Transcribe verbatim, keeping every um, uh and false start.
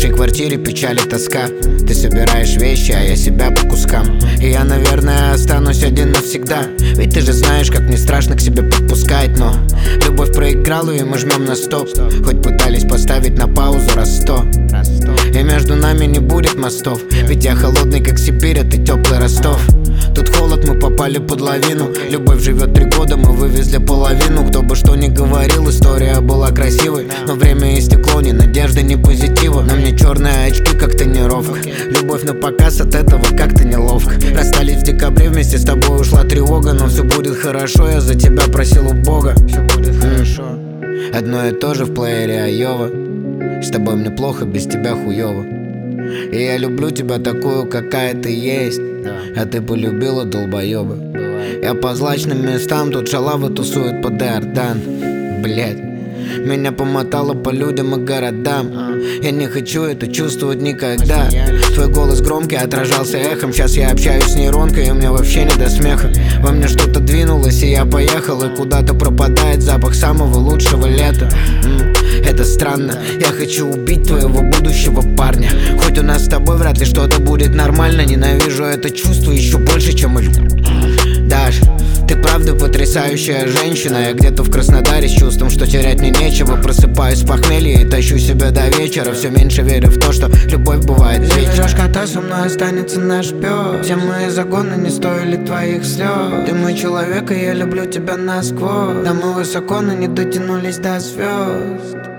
нашей квартире печаль и тоска. Ты собираешь вещи, а я себя по кускам. И я, наверное, останусь один навсегда. Ведь ты же знаешь, как мне страшно к себе подпускать. Но любовь проиграла, и мы жмем на стоп. Хоть пытались поставить на паузу раз сто. И между нами не будет мостов. Ведь я холодный, как Сибирь, а ты теплый Ростов. Тут холод, мы попали под лавину. Любовь живет три года, мы вывезли половину. Кто бы что ни говорил, история была красивой. Но время истекло, ни надежды, ни позитива. На мне черные очки, как тренировка. Любовь на показ, от этого как-то неловко. Расстались в декабре, вместе с тобой ушла тревога. Но все будет хорошо, я за тебя просил у Бога. Все будет хорошо. Одно и то же в плеере Айова. С тобой мне плохо, без тебя хуёво. И я люблю тебя такую, какая ты есть. А ты полюбила долбоёба. Я по злачным местам, тут шалавы тусуют под Иордан. Блять, меня помотало по людям и городам. Я не хочу это чувствовать никогда. Твой голос громкий отражался эхом. Сейчас я общаюсь с нейронкой, и мне вообще не до смеха. Во мне что-то двинулось, и я поехал. И куда-то пропадает запах самого лучшего лета. Это странно, я хочу убить твоего будущего парня. Хоть у нас с тобой вряд ли что-то будет нормально. Ненавижу это чувство еще больше, чем и люблю. Даш, ты правда потрясающая женщина. Я где-то в Краснодаре с чувством, что терять мне нечего. Просыпаюсь с похмелья и тащу себя до вечера. Все меньше верю в то, что любовь бывает вечна. Кота, со мной останется наш пес. Все мои загоны не стоили твоих слез. Ты мой человек, и я люблю тебя насквозь. Да мы высоко, но не дотянулись до звезд.